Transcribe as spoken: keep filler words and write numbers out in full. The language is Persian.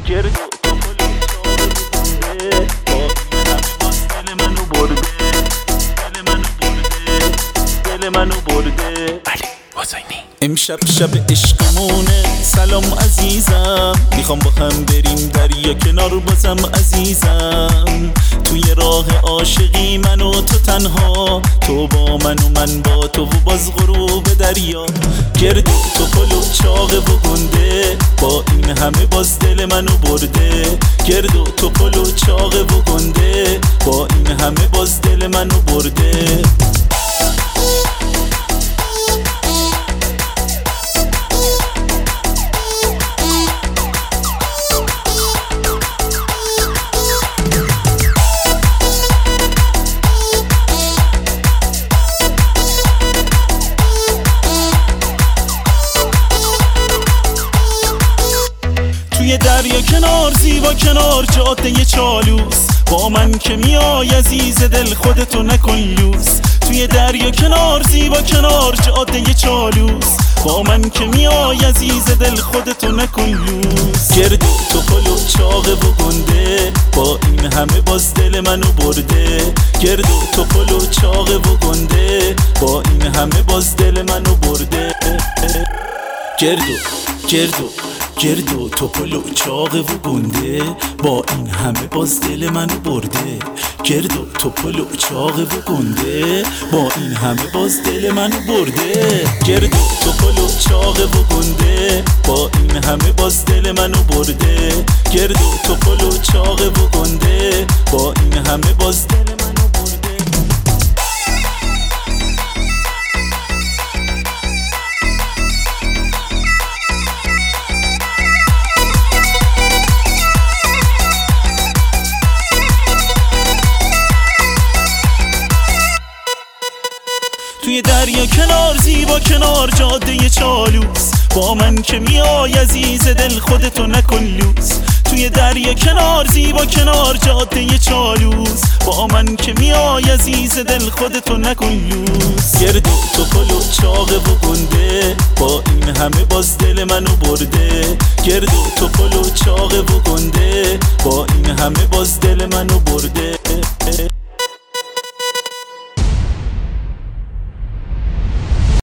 گرد و توپل و چاقه بگنده با این همه باز دل منو برده، دل منو برده، دل منو برده. علی حسینی. امشب شب عشقمونه، سلام عزیزم، میخوام با هم بریم دریا کنار بازم عزیزم. توی راه عاشقی من و تو تنها، تو با من و من با تو و باز غروب دریا. گرد و توپل و چاقه و گنده با این همه باز دل منو برده، گرد و توپل و چاقه و گنده با این همه باز دل منو برده. توی دریا کنار زیبا کنار جاده چالوس، با من که میای عزیز دل خودتو نکن لوس. توی دریا کنار زیبا کنار جاده چالوس، با من که میای عزیز دل خودتو نکن لوس. گرد و توپل و چاقه و گنده با این همه باز دل منو برده، گرد و توپل و چاقه و گنده با این همه باز دل منو برده. گرد و گرد و گرد و توپل و چاقه و گنده با این همه باز دل منو برده، گرد و توپل و چاقه و گنده با این همه باز دل منو برده. گرد و توپل و چاقه و گنده با این همه باز دل منو برده، گرد و توپل و چاقه و گنده با این همه باز دل منو برده. توی دریا کنار زیبا کنار جاده چالوس، با من که میای عزیز دل خودتو نکن لوس. توی دریا کنار زیبا کنار جاده چالوس، با من که میای عزیز دل خودتو نکن لوس. گرد و توپل و چاقه و گنده با این همه باز دل منو برده، گرد و توپل و چاقه و گنده با این همه باز دل منو برده.